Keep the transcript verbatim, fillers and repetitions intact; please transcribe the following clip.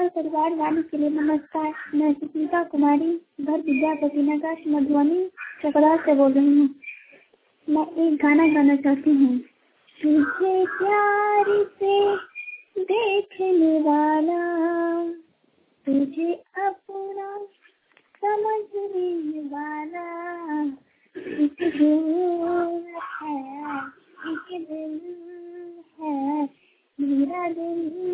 परिवार वालों के लिए नमस्कार। मैं सुष्मिता कुमारी, घर विद्यापति नगर, मधुबनी चकरा से बोल रही हूँ। मैं एक गाना गाना चाहती हूँ। तुझे प्यार से देखने वाला, तुझे अपना समझने वाला, एक दिल है, एक दिल है, मेरा दिल